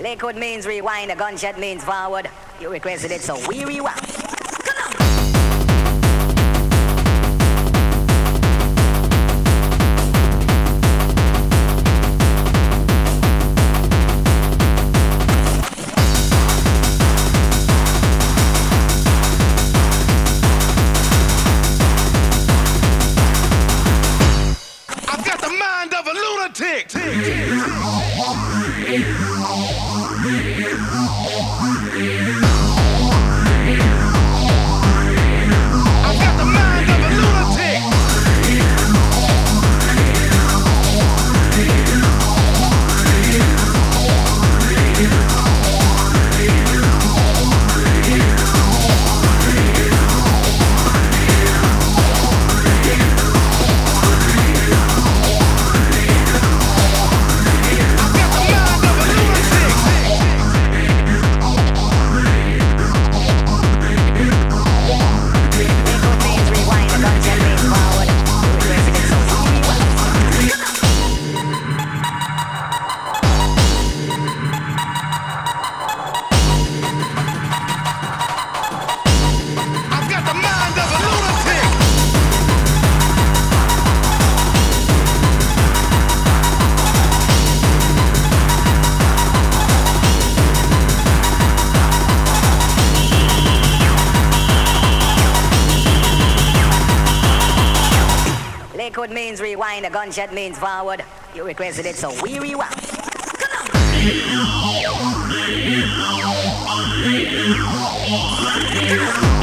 Liquid means rewind, a gunshot means forward. You requested it, so we rewind. I've got the mind of a lunatic. I've got the mind of a lunatic. Liquid means rewind, a gunshot means forward. You requested it, so we rewind. Come on!